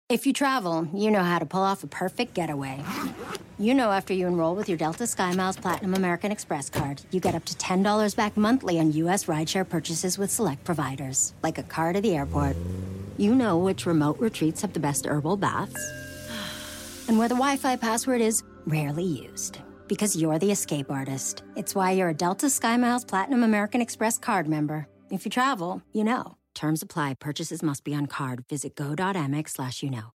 If you travel, you know how to pull off a perfect getaway. You know after you enroll with your Delta SkyMiles Platinum American Express card, you get up to $10 back monthly on U.S. rideshare purchases with select providers, like a car to the airport. You know which remote retreats have the best herbal baths, and where the Wi-Fi password is rarely used. Because you're the escape artist. It's why you're a Delta SkyMiles Platinum American Express card member. If you travel, you know. Terms apply. Purchases must be on card. Visit go.amex/you-know.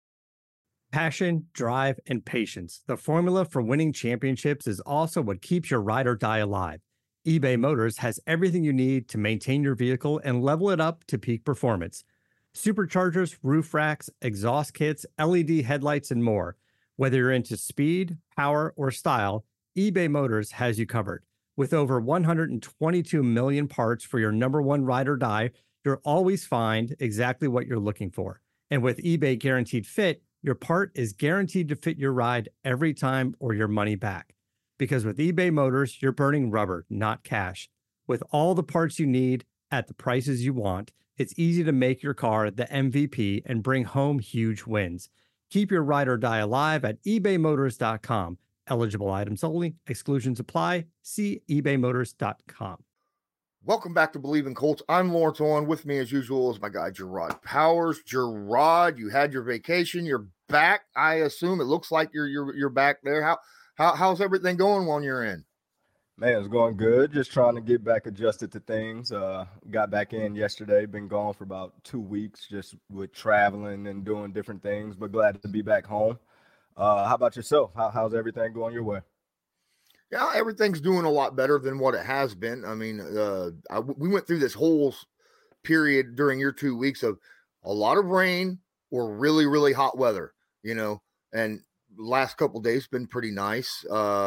Passion, drive, and patience. The formula for winning championships is also what keeps your ride or die alive. eBay Motors has everything you need to maintain your vehicle and level it up to peak performance. Superchargers, roof racks, exhaust kits, LED headlights, and more. Whether you're into speed, power, or style, eBay Motors has you covered. With over 122 million parts for your number one ride or die, you'll always find exactly what you're looking for. And with eBay Guaranteed Fit, your part is guaranteed to fit your ride every time or your money back. Because with eBay Motors, you're burning rubber, not cash. With all the parts you need at the prices you want, it's easy to make your car the MVP and bring home huge wins. Keep your ride or die alive at ebaymotors.com. Eligible items only. Exclusions apply. See ebaymotors.com. Welcome back to Believe in Colts. I'm Lawrence Owen. With me, as usual, is my guy, Gerard Powers. Gerard, you had your vacation. You're back. I assume it looks like you're back there. How's everything going on your end? Man, it's going good. Just trying to get back adjusted to things. Got back in yesterday. Been gone for about 2 weeks, just with traveling and doing different things. But glad to be back home. How about yourself? How's everything going your way? Yeah, everything's doing a lot better than what it has been. I mean, we went through this whole period during your 2 weeks of a lot of rain or really, really hot weather, and last couple of days been pretty nice.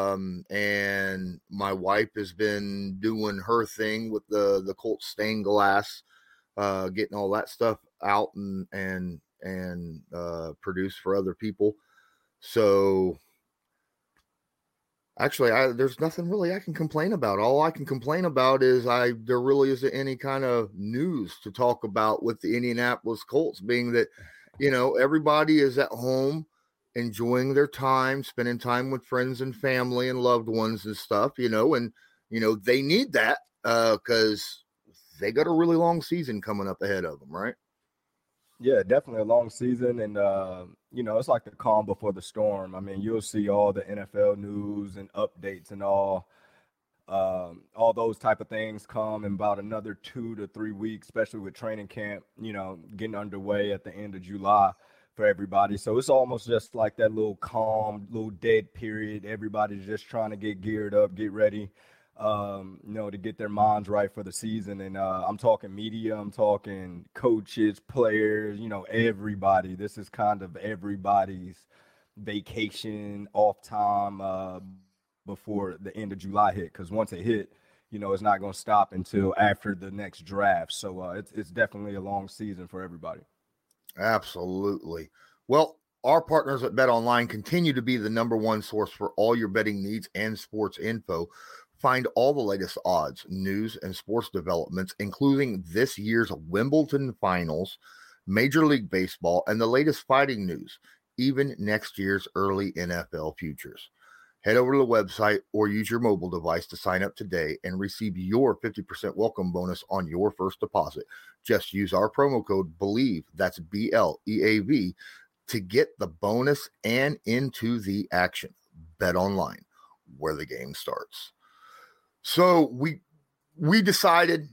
And my wife has been doing her thing with the Colts stained glass, getting all that stuff out and produced for other people. So actually, there's nothing really I can complain about. All I can complain about is there really isn't any kind of news to talk about with the Indianapolis Colts, being that, everybody is at home enjoying their time, spending time with friends and family and loved ones and stuff, and they need that because they got a really long season coming up ahead of them, right? Yeah, definitely a long season. And, it's like the calm before the storm. I mean, you'll see all the NFL news and updates and all those type of things come in about another 2 to 3 weeks, especially with training camp, getting underway at the end of July for everybody. So it's almost just like that little calm, little dead period. Everybody's just trying to get geared up, get ready, to get their minds right for the season. And I'm talking media, I'm talking coaches, players, everybody. This is kind of everybody's vacation off time before the end of July hit, because once it hit, it's not going to stop until after the next draft. So it's definitely a long season for everybody. Absolutely. Well, our partners at BetOnline continue to be the number one source for all your betting needs and sports info. Find all the latest odds, news, and sports developments, including this year's Wimbledon finals, Major League Baseball, and the latest fighting news, even next year's early NFL futures. Head over to the website or use your mobile device to sign up today and receive your 50% welcome bonus on your first deposit. Just use our promo code BELIEVE, that's BLEAV, to get the bonus and into the action. Bet online, where the game starts. So we decided,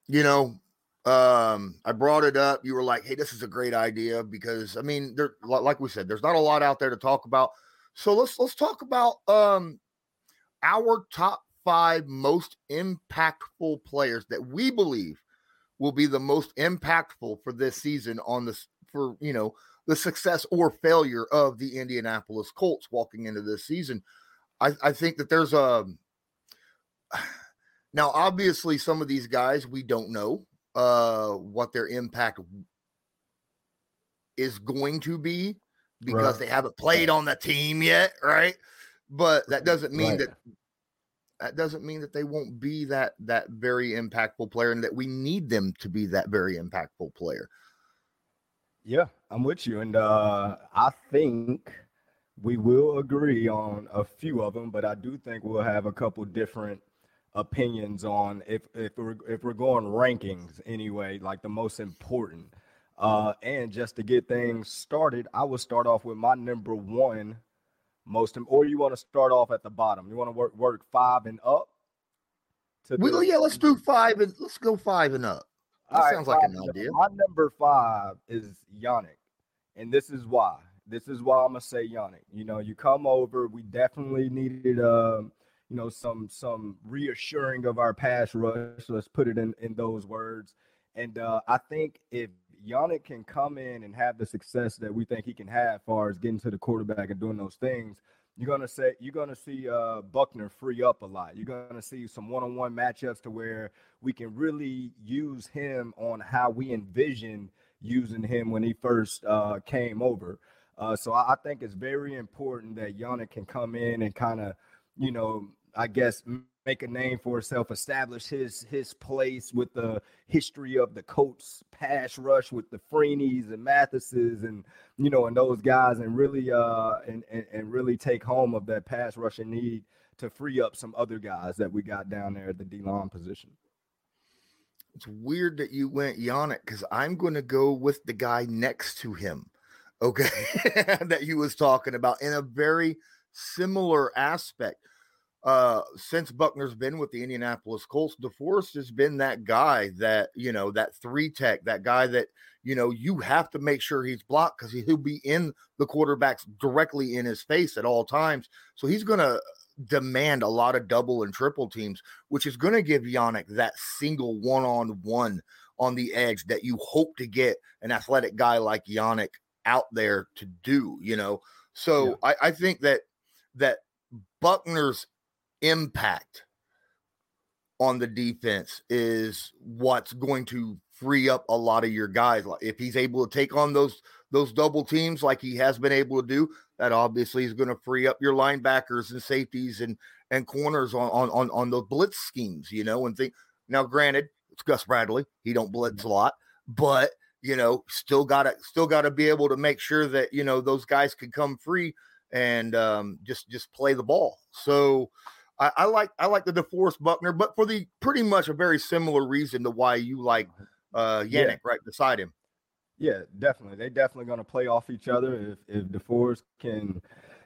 I brought it up. You were like, hey, this is a great idea because, I mean, like we said, there's not a lot out there to talk about. So let's talk about our top 5 most impactful players that we believe will be the most impactful for this season the success or failure of the Indianapolis Colts walking into this season. I think that there's now obviously some of these guys we don't know what their impact is going to be because they haven't played on the team yet, right? But that doesn't mean that they won't be that very impactful player and that we need them to be that very impactful player. Yeah, I'm with you. And I think we will agree on a few of them, but I do think we'll have a couple different opinions on if we're going rankings anyway, like the most important. And just to get things started, I will start off with my number one or you want to start off at the bottom? You want to work five and up to Well, the yeah, let's do five and let's go five and up. all That right, sounds like an five. idea. My number five is Yannick, and this is why. This is why I'm gonna say Yannick. You know, you come over. We definitely needed, some reassuring of our pass rush. Let's put it in those words. And I think if Yannick can come in and have the success that we think he can have, as far as getting to the quarterback and doing those things, you're gonna see Buckner free up a lot. You're gonna see some one-on-one matchups to where we can really use him on how we envisioned using him when he first came over. So I think it's very important that Yannick can come in and kind of, I guess make a name for himself, establish his place with the history of the Colts pass rush with the Freeneys and Mathises and and those guys, and really and really take home of that pass rushing need to free up some other guys that we got down there at the D-line position. It's weird that you went Yannick because I'm going to go with the guy next to him. Okay, that you was talking about in a very similar aspect. Since Buckner's been with the Indianapolis Colts, DeForest has been that guy that, that three tech, that guy that, you have to make sure he's blocked because he'll be in the quarterback's directly in his face at all times. So he's going to demand a lot of double and triple teams, which is going to give Yannick that single one-on-one on the edge that you hope to get an athletic guy like Yannick out there to do, So yeah. I think that Buckner's impact on the defense is what's going to free up a lot of your guys. If he's able to take on those double teams like he has been able to do, that obviously is going to free up your linebackers and safeties and corners on those blitz schemes, and think. Now, granted, it's Gus Bradley. He don't blitz a lot, but still gotta be able to make sure that those guys can come free and just play the ball. So I like the DeForest Buckner, but for the pretty much a very similar reason to why you like Yannick right beside him. Yeah, definitely. They definitely going to play off each other. If DeForest can,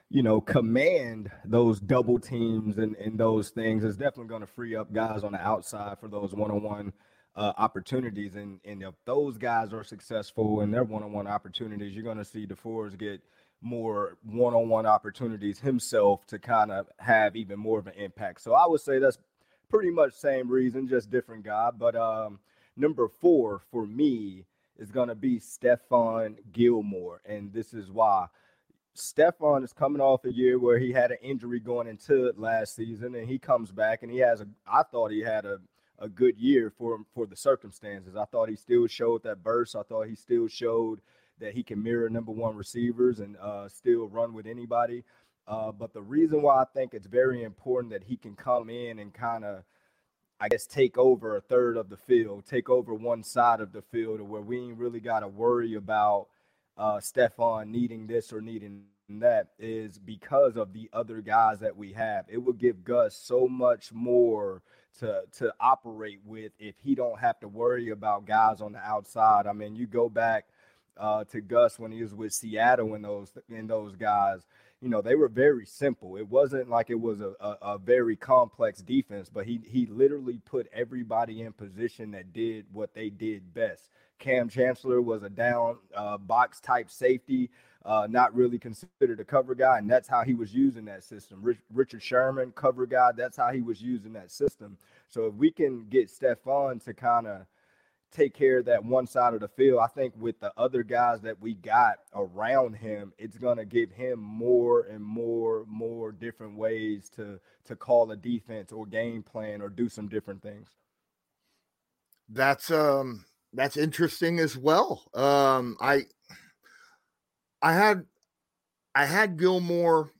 command those double teams and those things, it's definitely going to free up guys on the outside for those one-on-one opportunities. And if those guys are successful in their one-on-one opportunities, you're going to see DeForest get more one-on-one opportunities himself to kind of have even more of an impact. So I would say that's pretty much same reason, just different guy. But number 4 for me is going to be Stephon Gilmore. And this is why. Stephon is coming off a year where he had an injury going into it last season, and he comes back and I thought he had a good year for the circumstances. I thought he still showed that burst. I thought he still showed that he can mirror number one receivers and still run with anybody. But the reason why I think it's very important that he can come in and kind of, I guess, take over a third of the field, take over one side of the field, where we ain't really got to worry about Stephon needing this or needing that, is because of the other guys that we have. It would give Gus so much more to operate with if he don't have to worry about guys on the outside. I mean, you go back to Gus when he was with Seattle and those guys, they were very simple. It wasn't like it was a very complex defense, but he literally put everybody in position that did what they did best. Cam Chancellor was a down box type safety, not really considered a cover guy, and that's how he was using that system. Richard Sherman, cover guy, that's how he was using that system. So if we can get Stephon to kind of take care of that one side of the field, I think with the other guys that we got around him, it's going to give him more and more different ways to call a defense or game plan or do some different things. That's interesting as well. I had Gilmore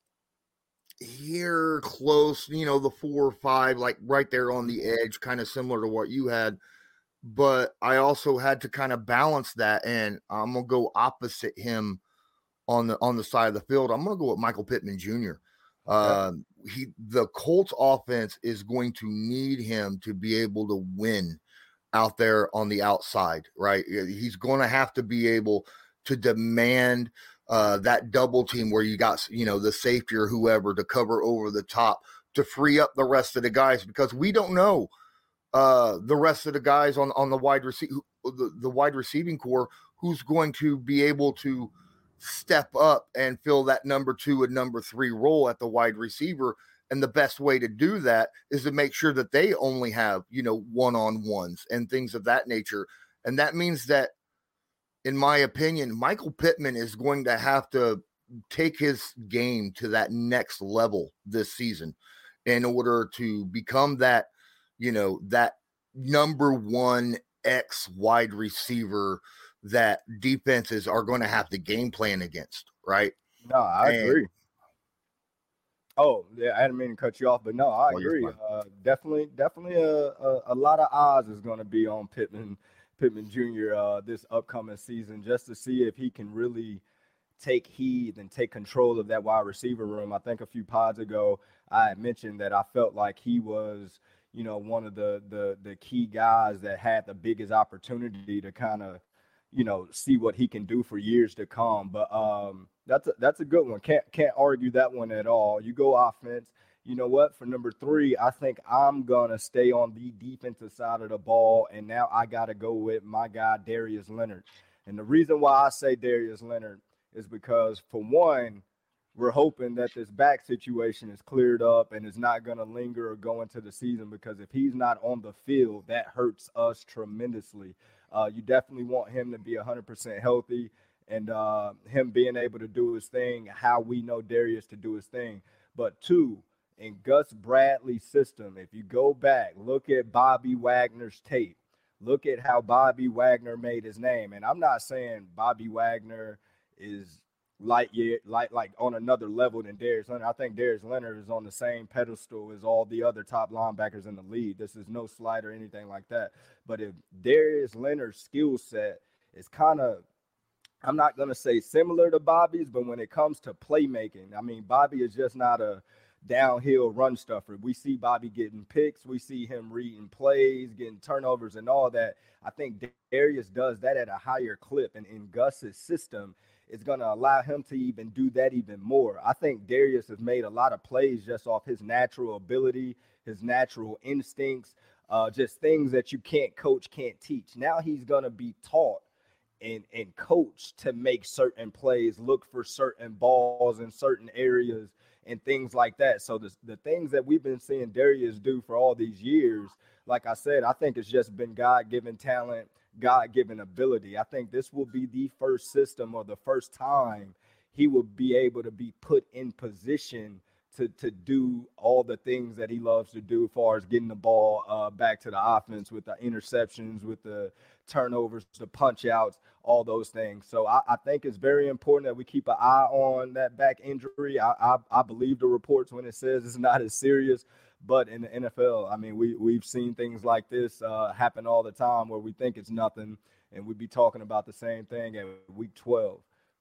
here close, the 4 or 5, like right there on the edge, kind of similar to what you had. but I also had to kind of balance that, and I'm gonna go opposite him on the side of the field. I'm gonna go with Michael Pittman Jr. Okay. The Colts offense is going to need him to be able to win out there on the outside, right? He's going to have to be able to demand that double team where you got, the safety or whoever to cover over the top to free up the rest of the guys, because we don't know the rest of the guys on the wide receiving core who's going to be able to step up and fill that number 2 and number 3 role at the wide receiver. And the best way to do that is to make sure that they only have, one-on-ones and things of that nature. And that means that, in my opinion, Michael Pittman is going to have to take his game to that next level this season in order to become that, that number 1 X wide receiver that defenses are going to have to game plan against, right? No, I agree. Oh, yeah, I didn't mean to cut you off, but no, I agree. Definitely a lot of odds is going to be on Pittman Jr. This upcoming season, just to see if he can really take heed and take control of that wide receiver room. I think a few pods ago, I had mentioned that I felt like he was, one of the key guys that had the biggest opportunity to kind of, see what he can do for years to come. But that's a good one. Can't argue that one at all. You go offense. You know what? For number 3, I think I'm gonna stay on the defensive side of the ball, and now I gotta go with my guy Darius Leonard. And the reason why I say Darius Leonard is because, for one, we're hoping that this back situation is cleared up and is not going to linger or go into the season, because if he's not on the field, that hurts us tremendously. You definitely want him to be 100% healthy, and him being able to do his thing, how we know Darius to do his thing. But 2, in Gus Bradley's system, if you go back, look at Bobby Wagner's tape. Look at how Bobby Wagner made his name. And I'm not saying Bobby Wagner is like on another level than Darius Leonard. I think Darius Leonard is on the same pedestal as all the other top linebackers in the league. This is no slight or anything like that. But if Darius Leonard's skill set is kind of, I'm not going to say similar to Bobby's, but when it comes to playmaking, I mean, Bobby is just not a downhill run stuffer. We see Bobby getting picks. We see him reading plays, getting turnovers and all that. I think Darius does that at a higher clip. And in Gus's system, it's going to allow him to even do that even more. I think Darius has made a lot of plays just off his natural ability, his natural instincts, just things that you can't coach, can't teach. Now he's going to be taught and coached to make certain plays, look for certain balls in certain areas and things like that. So the things that we've been seeing Darius do for all these years, like I said, I think it's just been God-given talent, God-given ability. I think this will be the first system or the first time he will be able to be put in position to do all the things that he loves to do as far as getting the ball back to the offense, with the interceptions, with the turnovers, the punch outs, all those things. So I think it's very important that we keep an eye on that back injury. I believe the reports when it says it's not as serious, but in the NFL, I mean, we've seen things like this happen all the time where we think it's nothing, and we'd be talking about the same thing at week 12.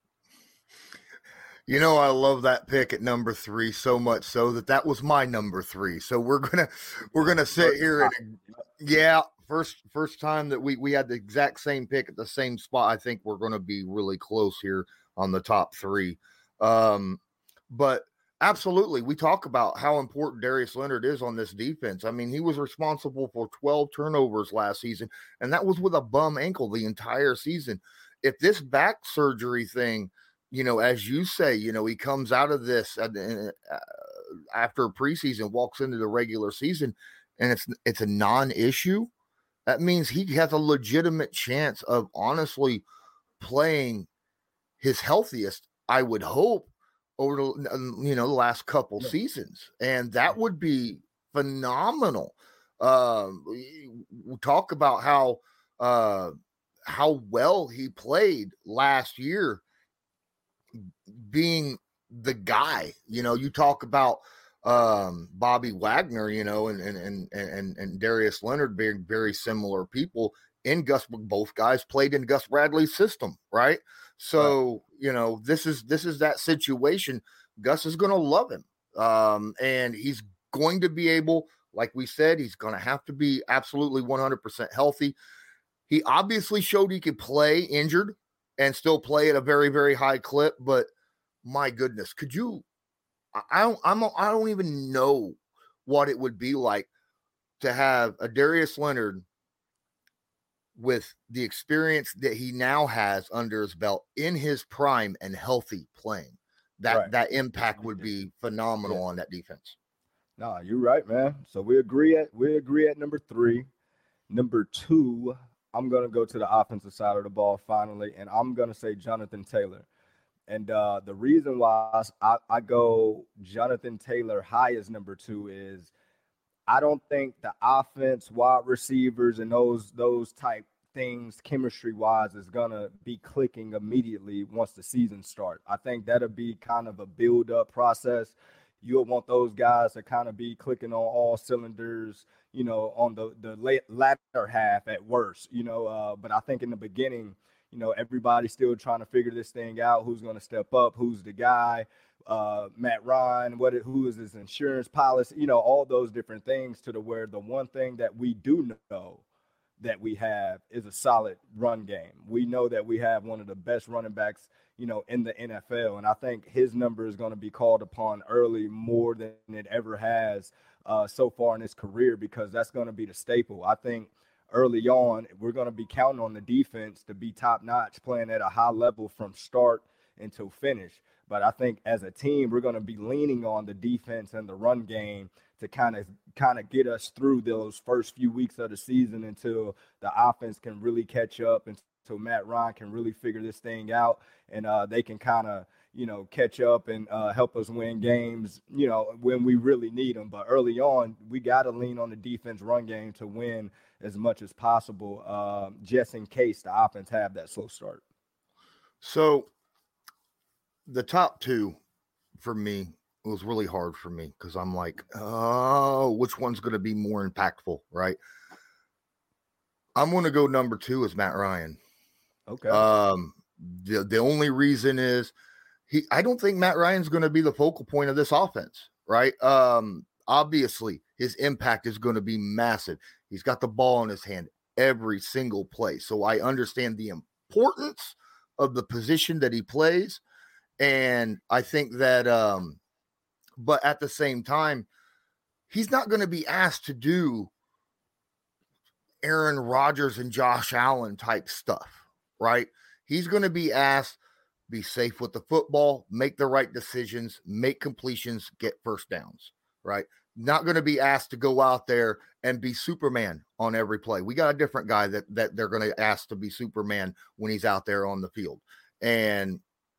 I love that pick at number 3 so much so that was my number 3. So we're gonna sit here and first time that we had the exact same pick at the same spot. I think we're gonna be really close here on the top 3. But absolutely, we talk about how important Darius Leonard is on this defense. I mean, he was responsible for 12 turnovers last season, and that was with a bum ankle the entire season. If this back surgery thing, as you say, he comes out of this after preseason, walks into the regular season, and it's a non-issue, that means he has a legitimate chance of honestly playing his healthiest, I would hope, over the last couple seasons. And that would be phenomenal. We talk about how well he played last year, being the guy. You talk about Bobby Wagner, and Darius Leonard being very similar people. in Gus. Both guys played in Gus Bradley's system, right? So, this is that situation. Gus is going to love him. And he's going to be able, like we said, he's going to have to be absolutely 100% healthy. He obviously showed he could play injured and still play at a very, very high clip. But my goodness, could you? I don't even know what it would be like to have a Darius Leonard with the experience that he now has under his belt in his prime and healthy playing. That impact would be phenomenal on that defense. No, you're right, man. So we agree at number 3. Number 2, I'm gonna go to the offensive side of the ball finally, and I'm gonna say Jonathan Taylor. And the reason why I go Jonathan Taylor high as number 2 is I don't think the offense, wide receivers, and those type things chemistry wise is gonna be clicking immediately once the season starts. I think that'll be kind of a build up process. You'll want those guys to kind of be clicking on all cylinders, on the latter half at worst, but I think in the beginning, everybody's still trying to figure this thing out. Who's going to step up? Who's the guy? Matt Ryan, who is his insurance policy? All those different things to where the one thing that we do know that we have is a solid run game. We know that we have one of the best running backs, in the NFL. And I think his number is going to be called upon early more than it ever has so far in his career, because that's going to be the staple. I think early on, we're going to be counting on the defense to be top notch, playing at a high level from start until finish. But I think as a team, we're going to be leaning on the defense and the run game to kind of get us through those first few weeks of the season until the offense can really catch up, and until Matt Ryan can really figure this thing out, and they can kind of, catch up and help us win games, when we really need them. But early on, we got to lean on the defense run game to win as much as possible, just in case the offense have that slow start. So the top 2 for me, it was really hard for me because I'm like, oh, which one's going to be more impactful, right? I'm going to go number 2 is Matt Ryan. Okay. The only reason is I don't think Matt Ryan's going to be the focal point of this offense, right? Obviously, his impact is going to be massive. He's got the ball in his hand every single play. So I understand the importance of the position that he plays. And I think that, but at the same time, he's not going to be asked to do Aaron Rodgers and Josh Allen type stuff, right? He's going to be asked, be safe with the football, make the right decisions, make completions, get first downs, right? Not going to be asked to go out there and be Superman on every play. We got a different guy that they're going to ask to be Superman when he's out there on the field. And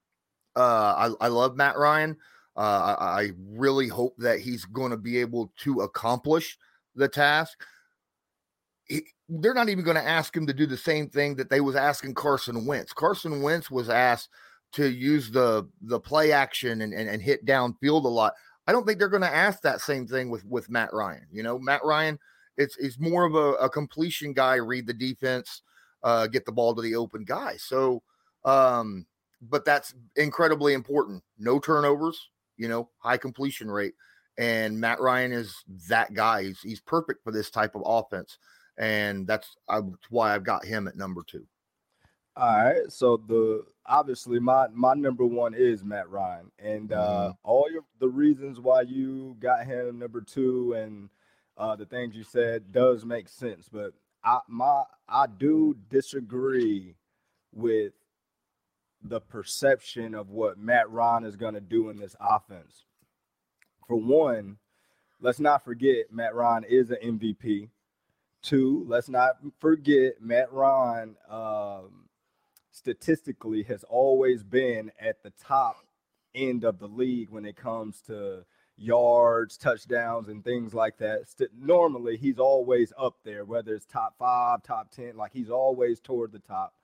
I love Matt Ryan. I really hope that he's going to be able to accomplish the task. They're not even going to ask him to do the same thing that they was asking Carson Wentz. Carson Wentz was asked to use the play action and hit downfield a lot. I don't think they're going to ask that same thing with Matt Ryan. Matt Ryan, it's more of a completion guy, read the defense, get the ball to the open guy. So, but that's incredibly important. No turnovers, high completion rate. And Matt Ryan is that guy. He's perfect for this type of offense. And that's why I've got him at number 2. All right. So obviously my number 1 is Matt Ryan, and all the reasons why you got him number 2 and the things you said does make sense. But I do disagree with the perception of what Matt Ryan is going to do in this offense. For one, let's not forget Matt Ryan is an MVP. 2, let's not forget Matt Ryan statistically has always been at the top end of the league when it comes to yards, touchdowns, and things like that. Normally, he's always up there, whether it's top 5, top 10, like he's always toward the top.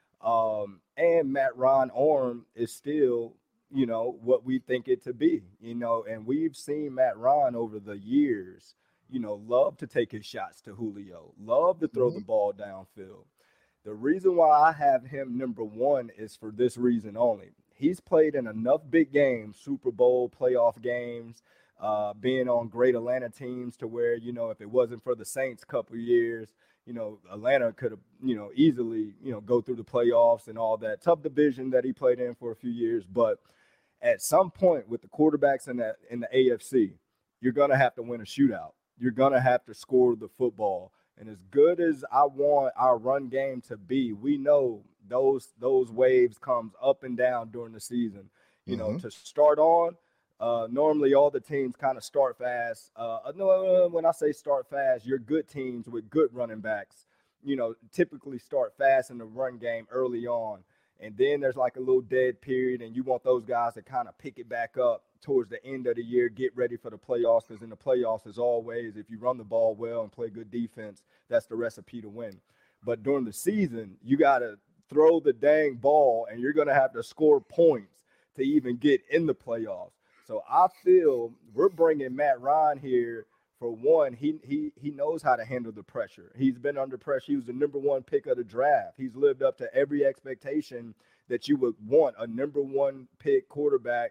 And Matt Ryan arm is still, what we think it to be, and we've seen Matt Ryan over the years, love to take his shots to Julio, love to throw the ball downfield. The reason why I have him number one is for this reason only. He's played in enough big games, Super Bowl, playoff games, being on great Atlanta teams to where, if it wasn't for the Saints a couple of years, Atlanta could have, easily, go through the playoffs and all that tough division that he played in for a few years. But at some point with the quarterbacks in the AFC, you're going to have to win a shootout. You're going to have to score the football. And as good as I want our run game to be, we know those waves comes up and down during the season. To start on, normally all the teams kind of start fast. When I say start fast, your good teams with good running backs, typically start fast in the run game early on. And then there's like a little dead period, and you want those guys to kind of pick it back up towards the end of the year, get ready for the playoffs, because in the playoffs, as always, if you run the ball well and play good defense, that's the recipe to win. But during the season, you got to throw the dang ball, and you're going to have to score points to even get in the playoffs. So I feel we're bringing Matt Ryan here. For one, he knows how to handle the pressure. He's been under pressure. He was the number one pick of the draft. He's lived up to every expectation that you would want a number one pick quarterback,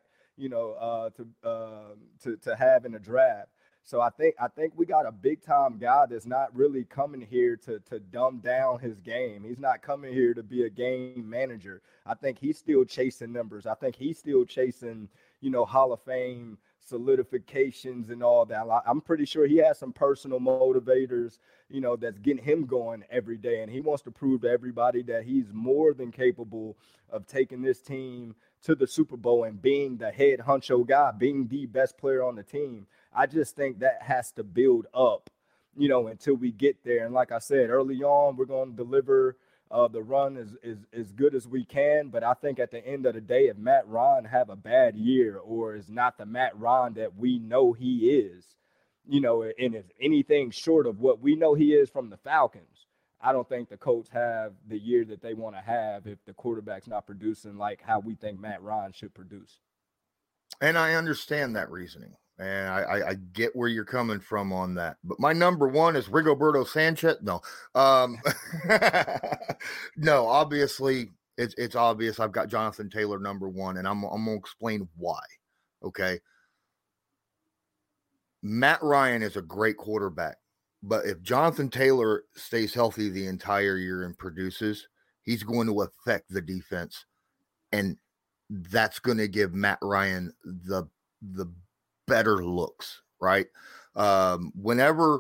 to have in a draft. So I think we got a big time guy that's not really coming here to dumb down his game. He's not coming here to be a game manager. I think he's still chasing numbers. I think he's still chasing, Hall of Fame solidifications and all that. I'm pretty sure he has some personal motivators, that's getting him going every day. And he wants to prove to everybody that he's more than capable of taking this team to the Super Bowl and being the head honcho guy, being the best player on the team. I just think that has to build up, until we get there. And like I said, early on, we're going to deliver the run as good as we can. But I think at the end of the day, if Matt Ryan have a bad year or is not the Matt Ryan that we know he is, and is anything short of what we know he is from the Falcons, I don't think the Colts have the year that they want to have if the quarterback's not producing like how we think Matt Ryan should produce. And I understand that reasoning. And I get where you're coming from on that. But my number one is Rigoberto Sanchez. No. No, obviously, it's obvious. I've got Jonathan Taylor number one, and I'm going to explain why. Okay. Matt Ryan is a great quarterback. But if Jonathan Taylor stays healthy the entire year and produces, he's going to affect the defense. And that's going to give Matt Ryan the better looks, right? Whenever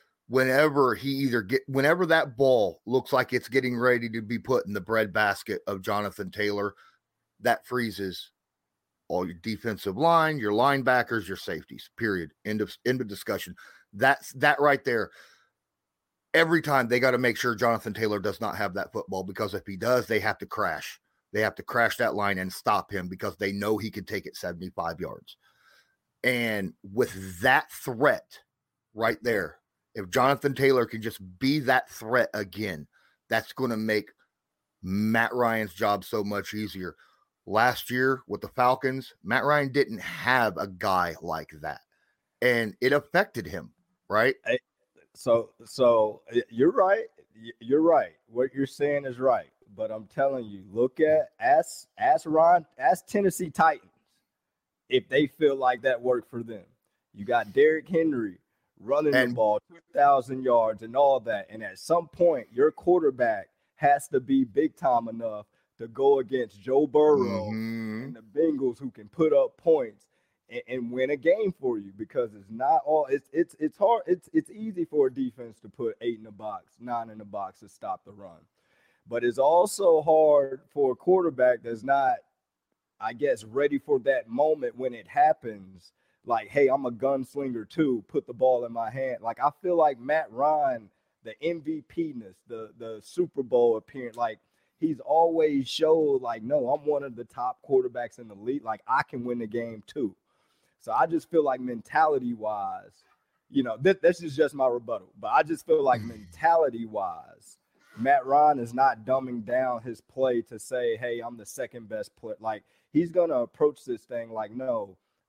that ball looks like it's getting ready to be put in the breadbasket of Jonathan Taylor, that freezes all your defensive line, your linebackers, your safeties, period. End of discussion. That right there. Every time they got to make sure Jonathan Taylor does not have that football, because if he does, they have to crash. They have to crash that line and stop him because they know he can take it 75 yards. And with that threat right there, if Jonathan Taylor can just be that threat again, that's going to make Matt Ryan's job so much easier. Last year with the Falcons, Matt Ryan didn't have a guy like that, and it affected him, right? So you're right. You're right. What you're saying is right. But I'm telling you, look at ask Tennessee Titans if they feel like that worked for them. You got Derrick Henry running the ball 2,000 yards and all that. And at some point, your quarterback has to be big time enough to go against Joe Burrow and the Bengals, who can put up points and win a game for you, because it's not all it's hard. It's easy for a defense to put 8 in the box, 9 in the box to stop the run. But it's also hard for a quarterback that's not, I guess, ready for that moment when it happens. Like, hey, I'm a gunslinger too. Put the ball in my hand. Like, I feel like Matt Ryan, the MVP-ness, the Super Bowl appearance, like, he's always showed, like, no, I'm one of the top quarterbacks in the league. Like, I can win the game too. So I just feel like mentality-wise, this is just my rebuttal. But I just feel like mentality-wise, Matt Ryan is not dumbing down his play to say, hey, I'm the second best player. Like, he's going to approach this thing like, no,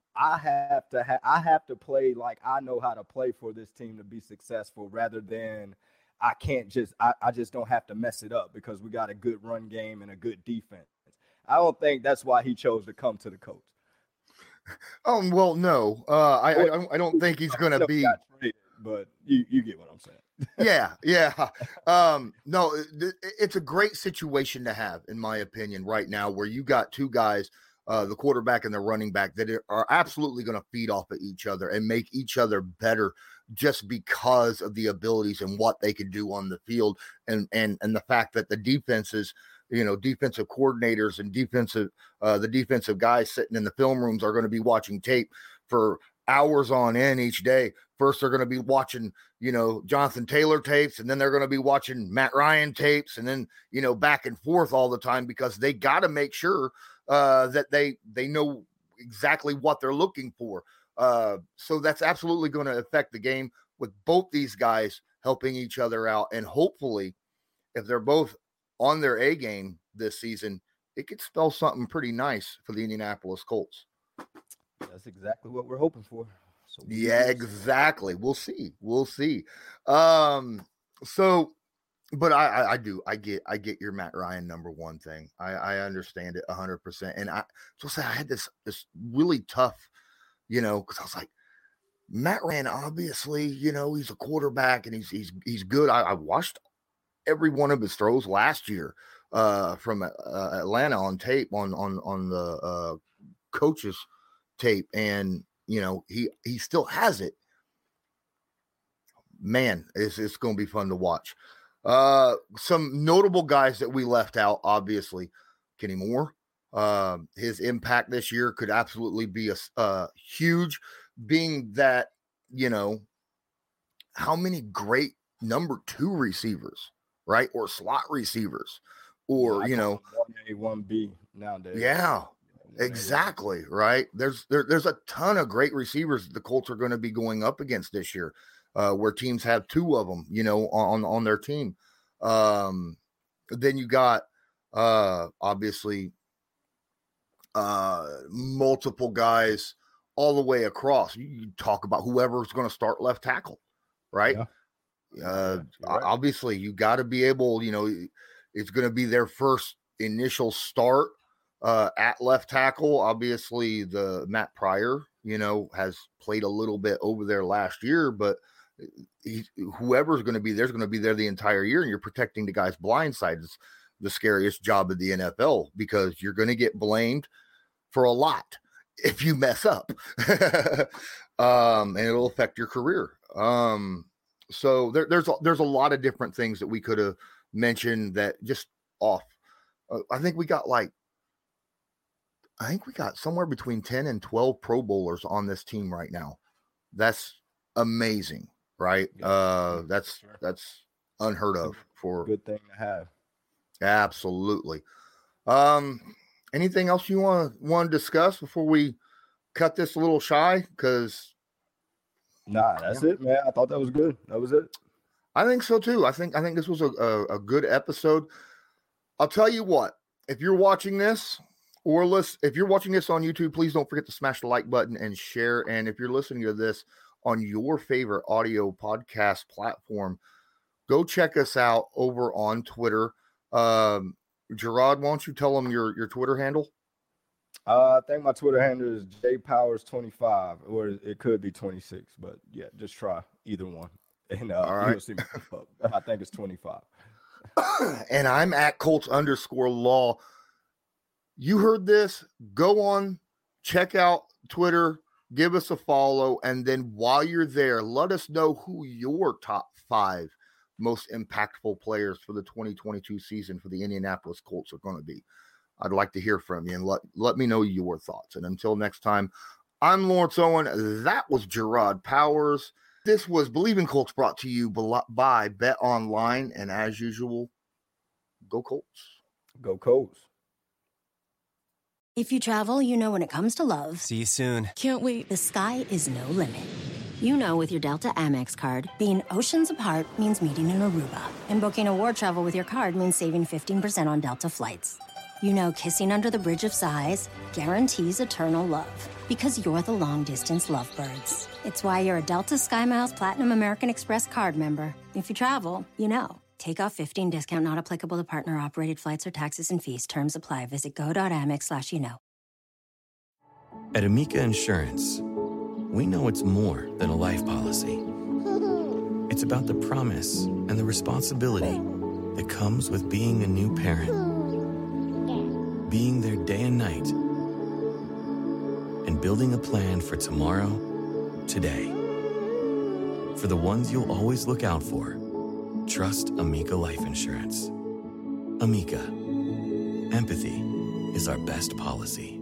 I have to play like I know how to play for this team to be successful, rather than I just don't have to mess it up because we got a good run game and a good defense. I don't think that's why he chose to come to the Colts. Oh, well, no. I don't think he's going to be. But you get what I'm saying. Yeah. No, it's a great situation to have, in my opinion, right now, where you got two guys, the quarterback and the running back, that are absolutely going to feed off of each other and make each other better just because of the abilities and what they can do on the field, and the fact that the defenses, defensive coordinators and the defensive guys sitting in the film rooms are going to be watching tape for hours on end each day. First, they're going to be watching, Jonathan Taylor tapes, and then they're going to be watching Matt Ryan tapes, and then, back and forth all the time, because they got to make sure that they know exactly what they're looking for. So that's absolutely going to affect the game, with both these guys helping each other out. And hopefully, if they're both on their A game this season, it could spell something pretty nice for the Indianapolis Colts. That's exactly what we're hoping for. So yeah, exactly. We'll see. But I get your Matt Ryan number one thing. I understand it 100%. And I had this really tough, because I was like, Matt Ryan, obviously, he's a quarterback and he's good. I watched every one of his throws last year from Atlanta on tape, on the coaches tape, and he still has it. Man, it's going to be fun to watch. Some notable guys that we left out, obviously, Kenny Moore. His impact this year could absolutely be a huge, being that, how many great number 2 receivers, right? Or slot receivers, or, 1A, 1B nowadays. Yeah, exactly. Right. There's a ton of great receivers that the Colts are going to be going up against this year, where teams have 2 of them, on their team. Then you got, obviously, multiple guys all the way across. You talk about whoever's going to start left tackle, right? Yeah. Right. Obviously, you got to be able, it's going to be their first initial start at left tackle. Obviously, the Matt Pryor, has played a little bit over there last year, but whoever's going to be there is going to be there the entire year, and you're protecting the guy's blind side. Is the scariest job of the NFL, because you're going to get blamed for a lot if you mess up, and it'll affect your career. So there's a lot of different things that we could have mentioned that just off. I think we got somewhere between 10 and 12 Pro Bowlers on this team right now. That's amazing, right? That's unheard of for good thing to have. Absolutely. Anything else you want to discuss before we cut this a little shy? Because that's it, man. I thought that was good. That was it. I think so too. I think this was a good episode. I'll tell you what, if you're watching this if you're watching this on YouTube, please don't forget to smash the like button and share. And if you're listening to this on your favorite audio podcast platform, go check us out over on Twitter. Gerard, why don't you tell them your Twitter handle? I think my Twitter handle is jpowers25, or it could be 26, but yeah, just try either one, and all right, you'll see me pop up. I think it's 25. And I'm at Colts_law. You heard this? Go on, check out Twitter, give us a follow, and then while you're there, let us know who your top 5 most impactful players for the 2022 season for the Indianapolis Colts are going to be. I'd like to hear from you, and let me know your thoughts. And until next time, I'm Lawrence Owen. That was Gerard Powers. This was Believe in Colts, brought to you by Bet Online. And as usual, go Colts. Go Colts. If you travel, when it comes to love. See you soon. Can't wait. The sky is no limit. With your Delta Amex card, being oceans apart means meeting in Aruba. And booking award travel with your card means saving 15% on Delta flights. You know kissing under the bridge of sighs guarantees eternal love because you're the long-distance lovebirds. It's why you're a Delta SkyMiles Platinum American Express card member. If you travel, you know. Take off 15 discount not applicable to partner-operated flights or taxes and fees. Terms apply. Visit go.amex/you know. At Amica Insurance, we know it's more than a life policy. It's about the promise and the responsibility that comes with being a new parent. Being there day and night. And building a plan for tomorrow, today. For the ones you'll always look out for, trust Amica Life Insurance. Amica. Empathy is our best policy.